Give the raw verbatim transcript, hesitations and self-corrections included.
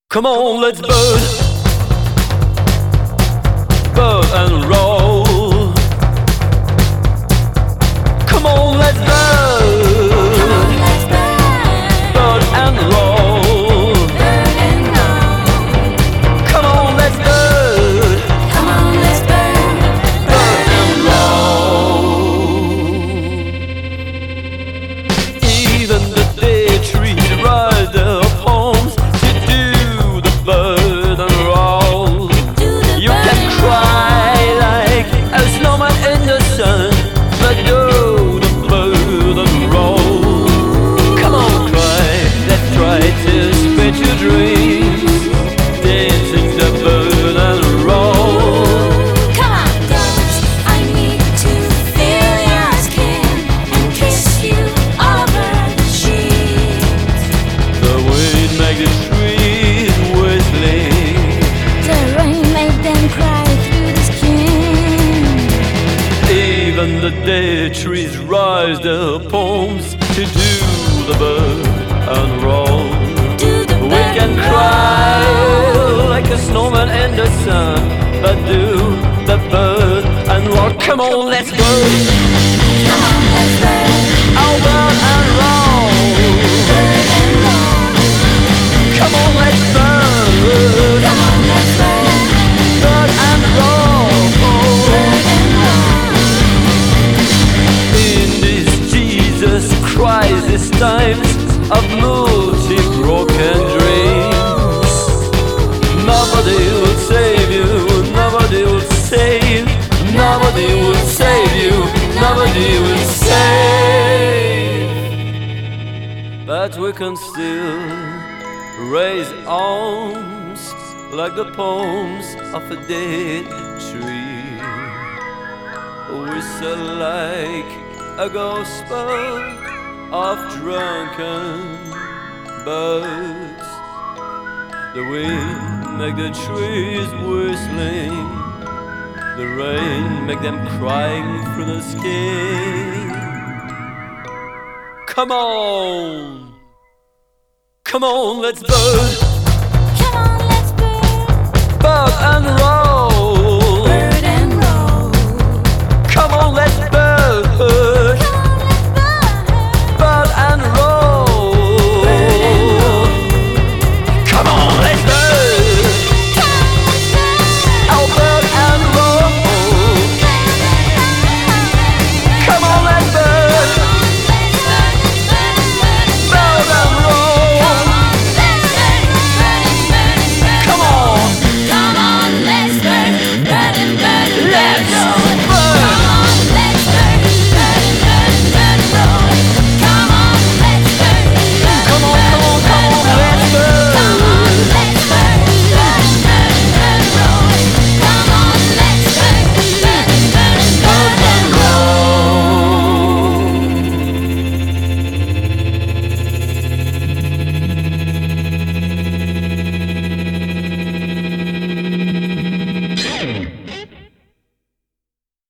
Come on, let's bird, bird and roll. Come on, let's bird, bird and roll. Come on, let's bird, bird and roll. Even the dead trees rise their palms to do the bird and roll. You can cry like a snowman in the sun, but do the bird and roll. Come on, cry, let's try to spread your dreams, dancing the bird and roll. Come on, ghost, I need to feel your skin and kiss you all over the sheets. The wind makes the trees whistling, The rain made them cry through the skin. even the dead trees rise their palms to do the bird and roll. Do the We bird can and cry roll. like a snowman in the sun, but do the bird and roll. Come on, let's bird, Come on, let's bird, oh bird and roll. bird and roll. Come on, let's bird, Come on, let's bird, bird and roll. bird and roll. In these Jesus crisis times of multi-broken dreams, nobody will save you, nobody will save, nobody will save you, nobody will save. But we can still raise arms like the palms of a dead tree. Whistle like a gospel of drunken birds. The wind make the trees whistling, the rain make them crying through the skin. Come on, come on, let's bird, Come on, let's bird. bird and roll.